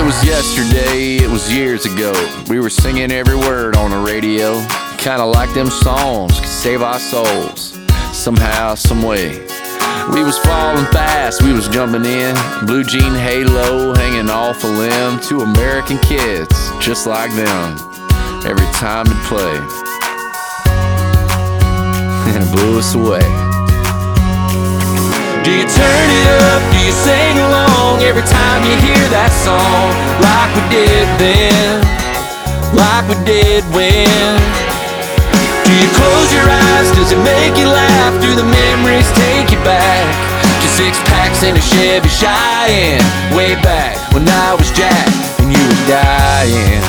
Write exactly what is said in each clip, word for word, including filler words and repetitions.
was yesterday, it was years ago. We were singing every word on the radio. Kinda like them songs could save our souls somehow, some way. We was falling fast, we was jumping in, blue jean halo hanging off a limb. Two American kids just like them, every time it played, and it blew us away. Do you turn it up, do you sing along every time you hear that song? Like we did then, like we did when. Do you close your eyes, does it make you laugh? Do the memories take you back to six packs in a Chevy Cheyenne, way back when I was Jack and you were dying?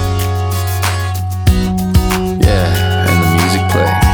Yeah, and the music played.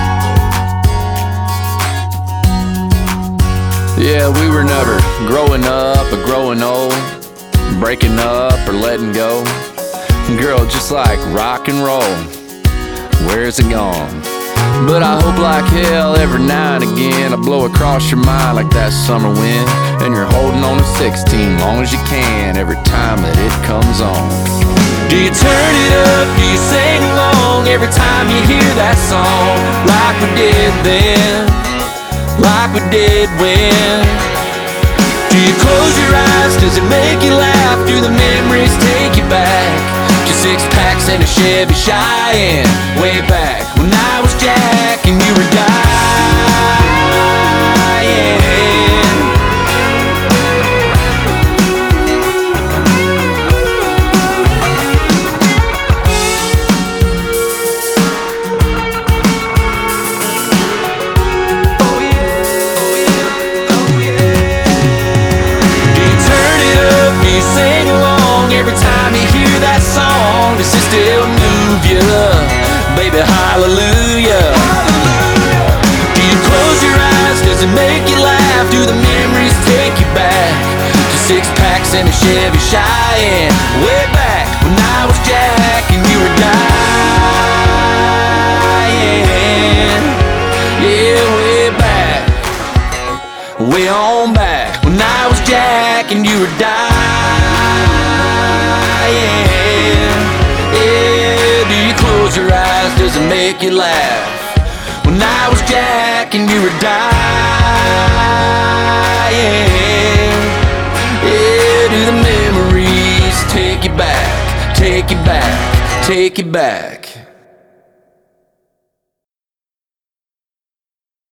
Yeah, we were never growing up or growing old, breaking up or letting go. Girl, just like rock and roll, where's it gone? But I hope like hell every now and again I blow across your mind like that summer wind, and you're holding on to sixteen long as you can every time that it comes on. Do you turn it up, do you sing along every time you hear that song? Like we did then, like we did when. Do you close your eyes, does it make you laugh? Do the memories take you back to six packs and a Chevy Cheyenne, way back when I was Jack and you were dying? Oh yeah, oh yeah, oh yeah. Do you turn it up, do you sing along every time you hear that song? Does it still move you, baby, hallelujah? Do you close your eyes, does it make you laugh? Do the memories take you back to six packs and a Chevy Cheyenne, way back when I was Jack and you were dying? Yeah, way back, way on back when I was Jack and you were dying. Close your eyes, does it make you laugh? When I was Jack and you were dying. Yeah, do the memories take you back, take you back, take you back?